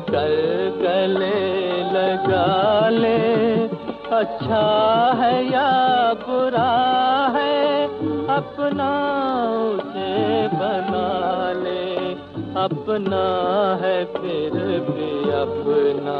कर गले लगा ले, अच्छा है या बुरा है अपना उसे बना ले, अपना है फिर भी अपना।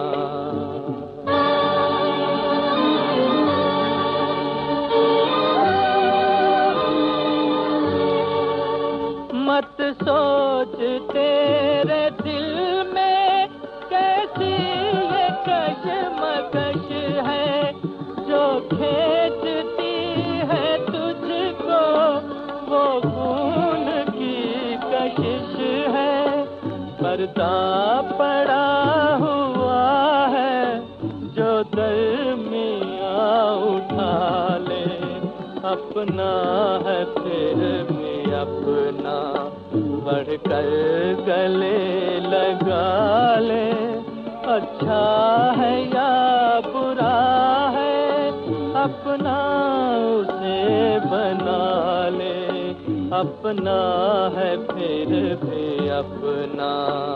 मत सोच तेरे दिल में कैसी ये कशमकश है, जो खींचती है तुझको वो खून की कशिश है। पर्दा पड़ा हुआ है जो दरमियाँ उठा ले, अपना है फिर भी अपना। बढ़कर गले लगा ले, अच्छा है या बुरा है अपना उसे बना ले, अपना है फिर भी अपना।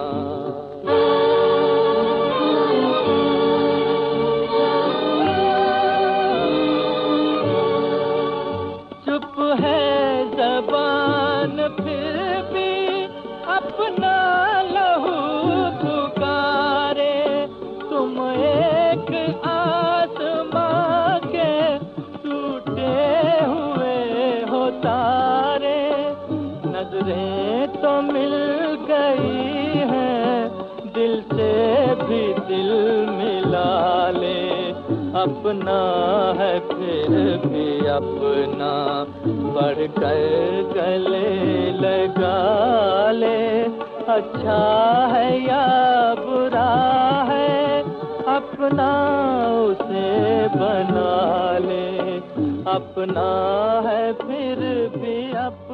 चुप है ज़बान फिर भी अपना लहू पुकारे, तुम एक आसमां के टूटे हुए हो तारे। नजरें तो मिल गई हैं, दिल से भी दिल मिला ले, अपना है फिर भी अपना। बढ़कर गले लगा ले, अच्छा है या बुरा है अपना उसे बना ले, अपना है फिर भी अपना।